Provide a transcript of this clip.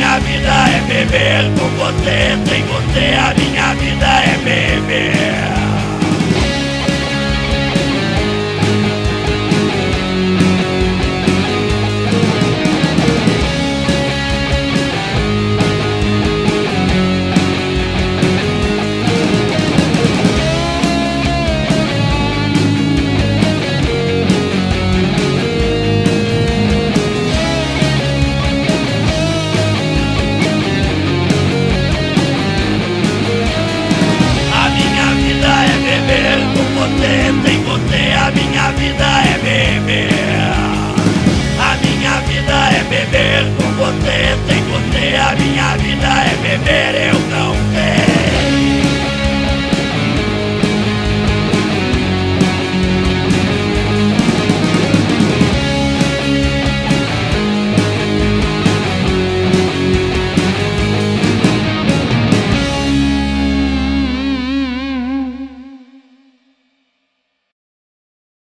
minha vida é beber com você, sem você a minha vida é beber. Sem você a minha vida é beber. A minha vida é beber com você, sem você a minha vida é beber. Eu não